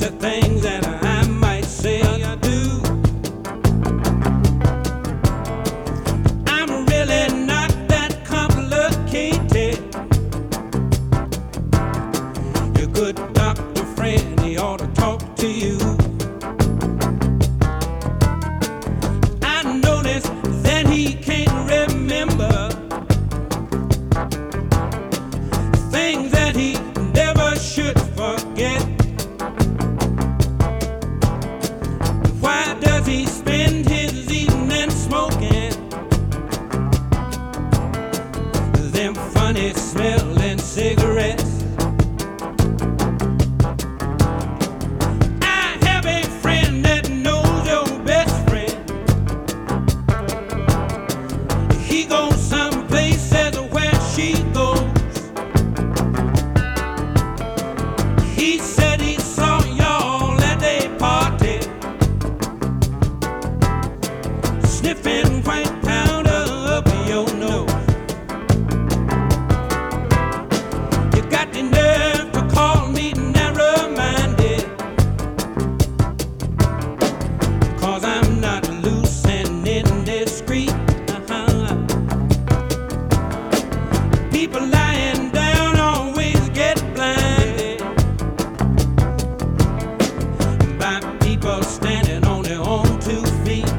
the things that I might say or do. I'm really not that complicated. Your good doctor friend, he ought to talk to you. I noticed that he can't remember things that he never should forget. Why does he spend his evening smoking them funny smelling cigarettes? I have a friend that knows your best friend. He goes some places where she goes. He said he saw y'all at a party, sniffing white powder up your nose. You got the nerve to call me narrow-minded, 'cause I'm not loose and indiscreet. People lying down always get blinded by people standing on their own 2 feet.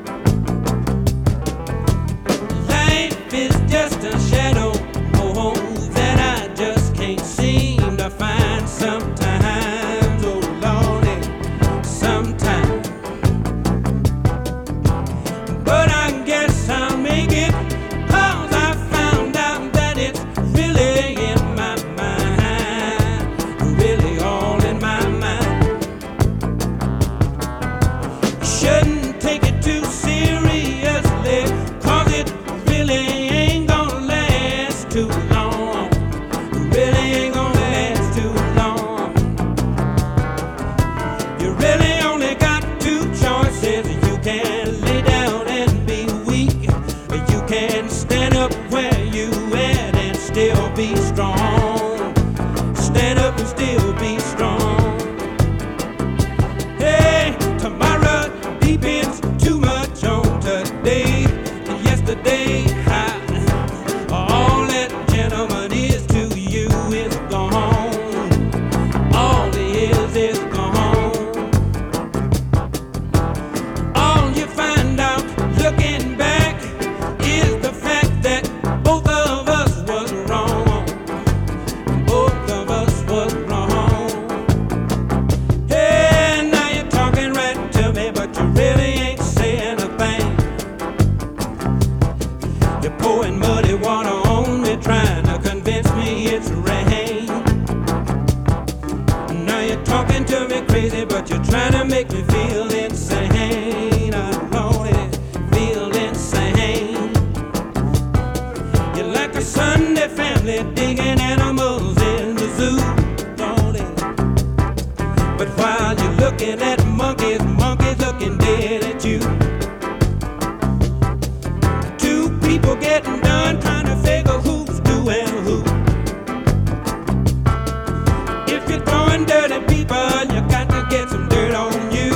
Life is just a shadow that I just can't seem to find sometimes. Oh Lordy, sometimes. But I guess I'll make it, 'cause I found out that it's really in my mind, really all in my mind. Shouldn't take it too seriously, 'cause it really ain't gonna last too long. Really ain't gonna last too long. You really only got 2 choices. You can lay down and be weak, or you can stand up where you at and still be strong. Stand up and still be strong. Hey, tomorrow depends too much on today. And yesterday, all that gentleman is to you is gone. All he is gone. All you find out looking back is the fact that both of us was wrong. Both of us was wrong. Hey, now you're talking right to me, but you really ain't saying a thing. You're pouring muddy water on me, trying to convince me it's rain. Now you're talking to me crazy, but you're trying to make me feel insane. I only feel insane. You're like a Sunday family digging animals in the zoo, don't it? But while you're looking at monkeys, monkeys looking dead at you. 2 people getting done trying to figure who's doing who. If you're throwing dirty people, you got to get some dirt on you.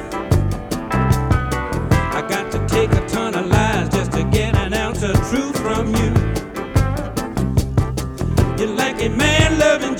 I got to take a ton of lies just to get an ounce of truth from you. You're like a man loving